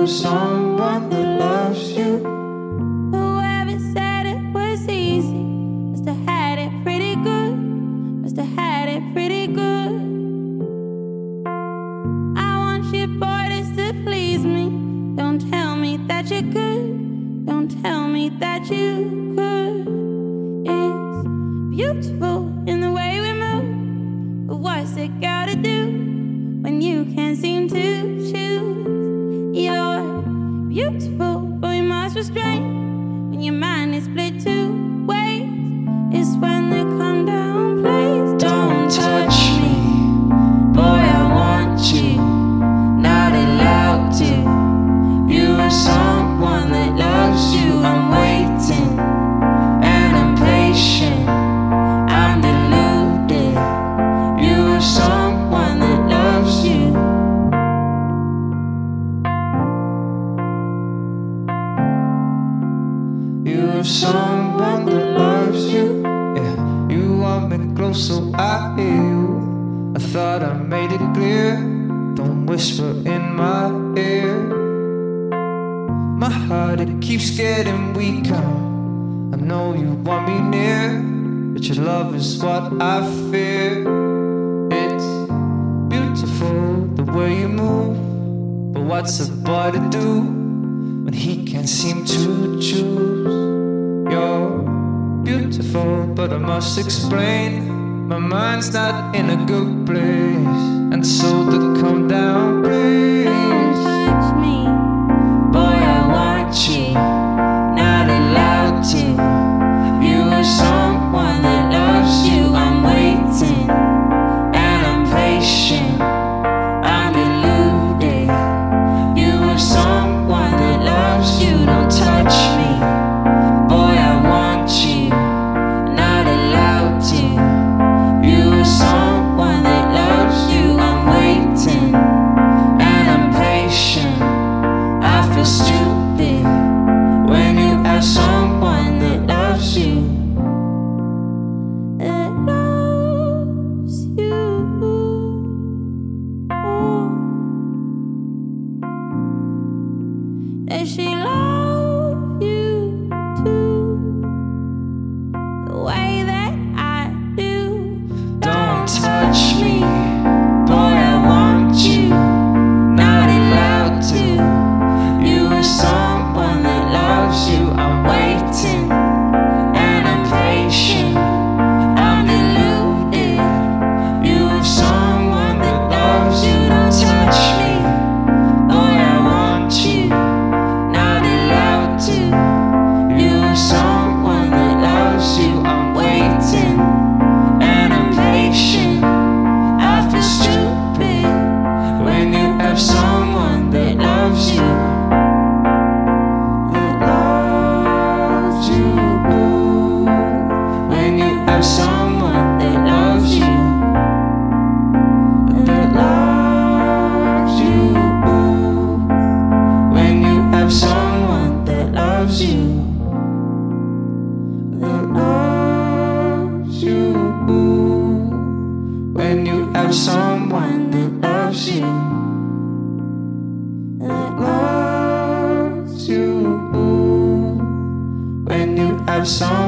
have someone that loves you. Whoever said it was easy must have had it pretty good. Must have had it pretty good. I want your borders to please me. Don't tell me that you could. Don't tell me that you could. It's beautiful in the way we move, but what's it gotta do when you can't seem to choose? You're beautiful, but we must restrain when your mind is split two ways. It's when they come down, please Don't touch me, boy, I want you. Not allowed to. You are someone that loves you. I'm waiting and I'm patient. I'm deluded. You are someone that loves you. You are someone that loves you. Yeah, you want me close, so I hear you. I thought I made it clear. Don't whisper in my ear. My heart, it keeps getting weaker. I know you want me near, but your love is what I fear. It's beautiful the way you move, but what's a boy to do when he can't seem to choose? You're beautiful, but I must explain, my mind's not in a good place, and so to come down, please. don't touch me. Boy, I want you, not allowed to. You are someone that loves you. I'm waiting and I'm patient. I'm deluded. You are someone that loves you. Don't touch me. Boy, I want you, not allowed to. You are someone that loves you. I'm waiting and I'm patient. I feel stupid when you have someone that loves you. That loves you. Does she love you too? The way that I do. Don't touch me, boy, I want you, not allowed to. You are someone that loves you. I'm waiting and I'm patient. I'm deluded. You are someone that loves you. Don't touch me, boy, I want you, not allowed to. You are someone that loves you. I'm waiting and I'm patient. I feel stupid when you have someone that loves you. That loves you. When you have someone that loves you. That loves you. When you have someone that loves you. That loves you. When you have someone that loves you. That loves you. When you have someone